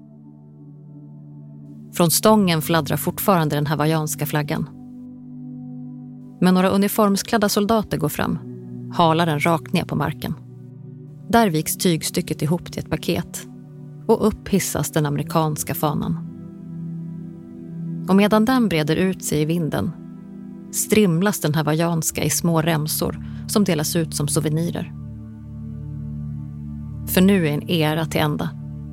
Från stången fladdrar fortfarande den hawaiianska flaggan. Men några uniformsklädda soldater går fram, halar den rakt ner på marken. Där viks tygstycket ihop till ett paket och upp hissas den amerikanska fanan. Och medan den breder ut sig i vinden strimlas den hawaiianska i små remsor som delas ut som souvenirer. För nu är en era till ända.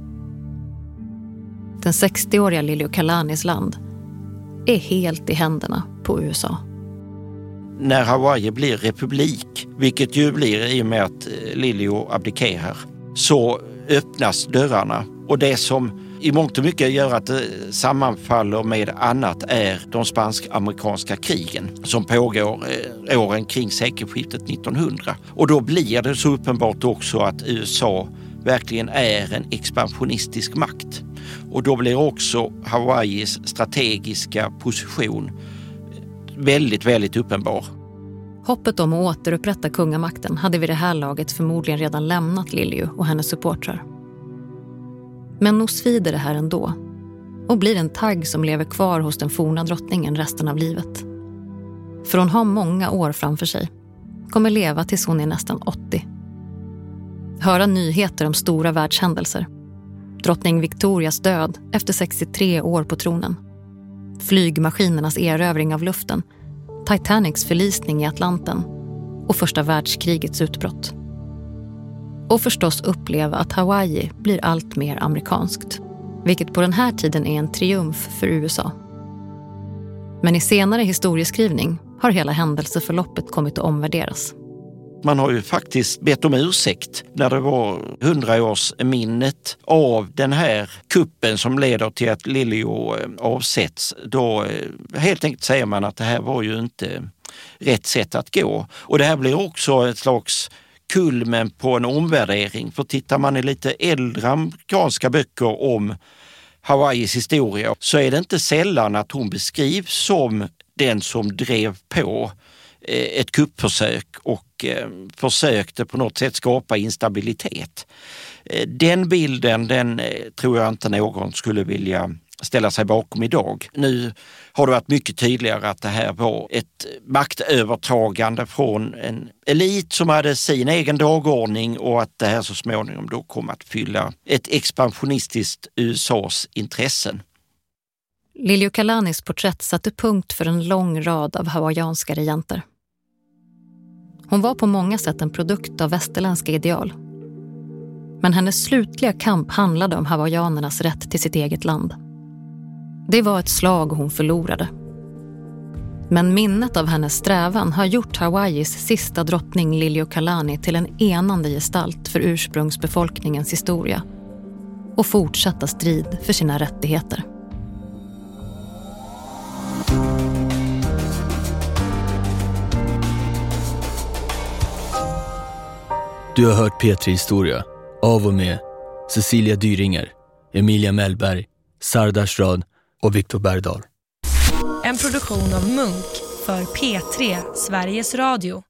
Den sextioåriga Liliuokalanis land är helt i händerna på U S A. När Hawaii blir republik, vilket ju blir i och med att Lilio abdikerar, så öppnas dörrarna. Och det som i mångt och mycket gör att det sammanfaller med annat är de spansk-amerikanska krigen som pågår åren kring sekelskiftet nittonhundra. Och då blir det så uppenbart också att U S A verkligen är en expansionistisk makt. Och då blir också Hawaiis strategiska position väldigt, väldigt uppenbar. Hoppet om att återupprätta kungamakten hade vid det här laget förmodligen redan lämnat Lilio och hennes supportrar. Men nog svider det här ändå och blir en tagg som lever kvar hos den forna drottningen resten av livet. För hon har många år framför sig, kommer leva tills hon är nästan åttio. Höra nyheter om stora världshändelser. Drottning Victorias död efter sextiotre år på tronen. Flygmaskinernas erövring av luften. Titanics förlisning i Atlanten. Och första världskrigets utbrott. Och förstås uppleva att Hawaii blir allt mer amerikanskt. Vilket på den här tiden är en triumf för U S A. Men i senare historieskrivning har hela händelseförloppet kommit att omvärderas. Man har ju faktiskt bett om ursäkt när det var hundraårsminnet av den här kuppen som leder till att Lilio avsätts. Då helt enkelt säger man att det här var ju inte rätt sätt att gå. Och det här blir också ett slags kulmen på en omvärdering. För tittar man i lite äldre amerikanska böcker om Hawaiis historia så är det inte sällan att hon beskrivs som den som drev på ett kuppförsök och försökte på något sätt skapa instabilitet. Den bilden, den tror jag inte någon skulle vilja ställa sig bakom idag. Nu har det varit mycket tydligare att det här var ett maktövertagande från en elit som hade sin egen dagordning och att det här så småningom då kom att fylla ett expansionistiskt U S A:s intressen. Liliuokalanis porträtt satte punkt för en lång rad av hawaiianska regenter. Hon var på många sätt en produkt av västerländska ideal. Men hennes slutliga kamp handlade om hawaiianernas rätt till sitt eget land. Det var ett slag hon förlorade. Men minnet av hennes strävan har gjort Hawaiis sista drottning Liliuokalani till en enande gestalt för ursprungsbefolkningens historia och fortsatta strid för sina rättigheter. Du har hört P tre Historia av och med Cecilia Dyringer, Emilia Mellberg, Sardar Shrad och Viktor Bergdahl. En produktion av Munk för P tre, Sveriges Radio.